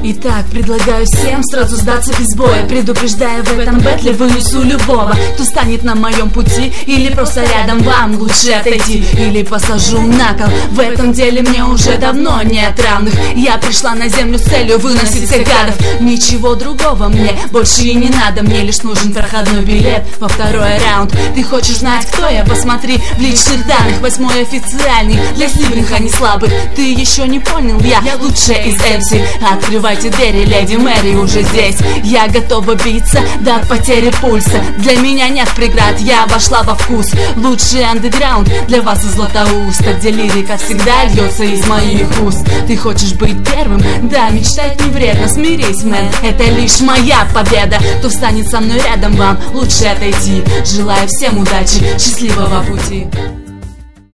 Итак, предлагаю всем сразу сдаться без боя, предупреждая, в этом бэтле вынесу любого, кто станет на моем пути или просто рядом. Вам лучше отойти или посажу на кол. В этом деле мне уже давно нет равных. Я пришла на землю с целью выносить всех гадов. Ничего другого мне больше и не надо. Мне лишь нужен проходной билет во второй раунд. Ты хочешь знать, кто я? Посмотри в личных данных. 8-й официальный для сильных, а не слабых. Ты еще не понял, я лучшая из MC. Открывайте двери, леди Мэри уже здесь. Я готова биться до потери пульса. Для меня нет преград, я вошла во вкус. Лучший андеграунд для вас из Златоуста, где лирика всегда льется из моих уст. Ты хочешь быть первым? Да, мечтать не вредно. Смирись, мэн, это лишь моя победа. Кто встанет со мной рядом, вам лучше отойти. Желаю всем удачи, счастливого пути.